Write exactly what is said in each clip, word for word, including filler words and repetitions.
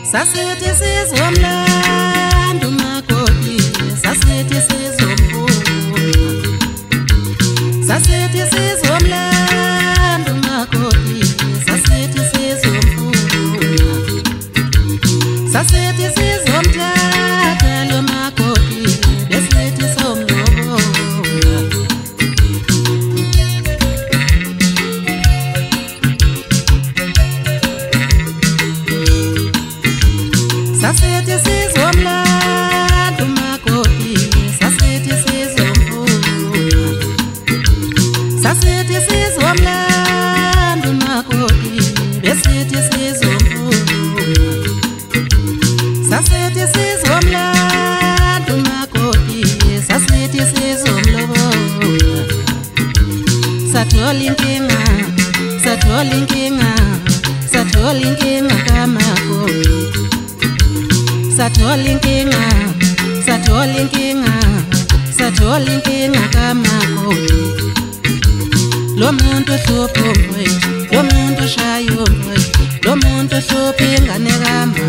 Sasithi sizomlanda umakoti, sasithi sizomfuna. Sasithi sizomlanda umakoti, sasithi sizomfuna. Sasithi sizomthatha lo makoti, besithi somlobola. Sasithi sizomlanda umakoti, sasithi sizomfuna. Sasithi sizomlanda umakoti, besithi sizomfuna. Sasithi sizomlanda umakoti, sasithi sizomlobola. Sathola inkinga, sathola inkinga, sathola inkinga kamakoti. Sathola inkinga, sathola inkinga, sathola inkinga kamakoti. Lo muntu ohlupha umfowethu, lo muntu oshaya umfowethu, lo muntu ohlupha ingane kama.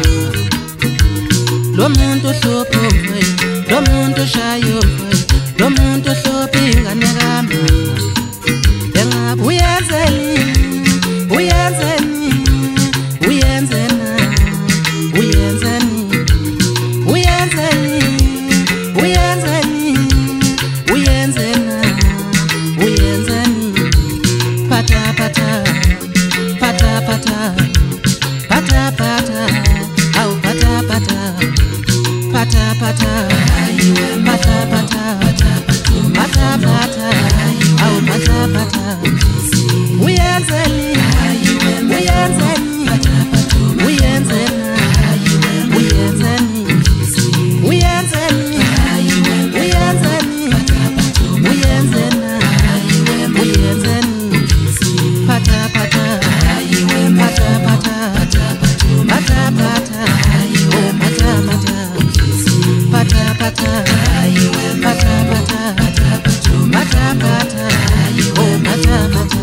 Lo muntu ohlupha umfowethu, lo muntu oshaya umfowethu, lo muntu ohlupha ingane kama. Engabe uyenzeni, uyenzeni, uyenzena, uyenzeni. Uyenzeni, uyenzeni, uyenzena, uyenzeni. Pata pata, pata pata, pata pata, au pata pata, pata pata, pata pata, pata pata, au pata pata. Uyenzeni, uyenzeni, uyenzena, uyenzeni. Uyenzeni, uyenzeni, uyenzena, uyenzeni. Pata pata, pata pata, pata pata, oh pata pata, pata pata, pata pata, pata pata, oh pata pata.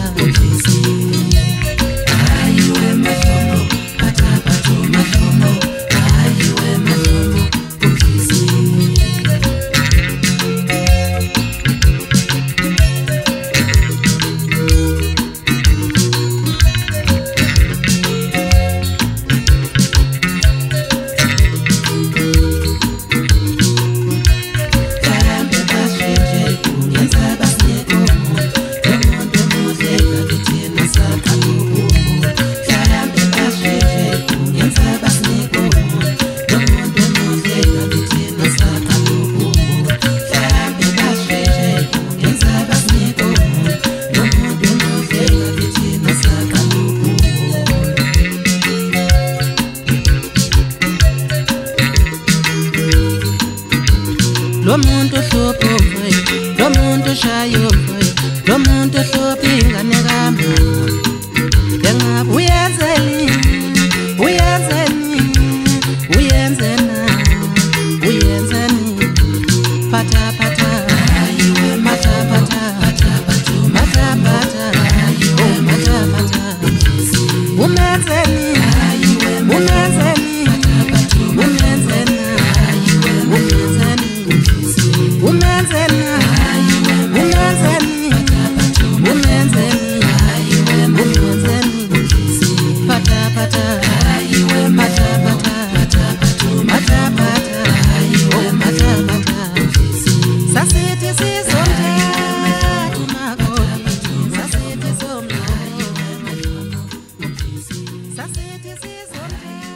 Lo muntu ohlupha umfowethu, lo muntu oshaya umfowethu, lo muntu ohlupha ingane kama. Engabe uyenzeni, uyenzeni, uyenzena, uyenzeni. Pata pata, pata pata, pata pata, oh pata pata. Umenzeni, umenzeni, umenzena, umenzeni. Umenzeni, umenzeni, umenzeni, umenzeni. Pata pata, pata pata, pata pata, oh pata pata. Sasithi sizomthatha umakoti, sasithi somlobola. Sasithi sizomthatha.